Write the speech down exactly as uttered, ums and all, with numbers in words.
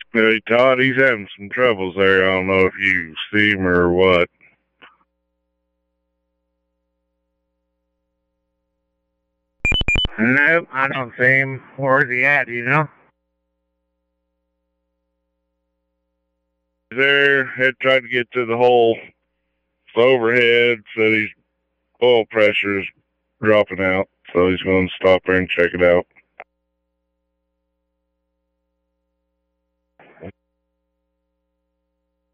Hey, Todd, he's having some troubles there. I don't know if you see him or what. Nope, I don't see him. Where's he at, you know? There, had tried to get to the hole. It's overhead, said his oil pressure is dropping out, so he's going to stop there and check it out.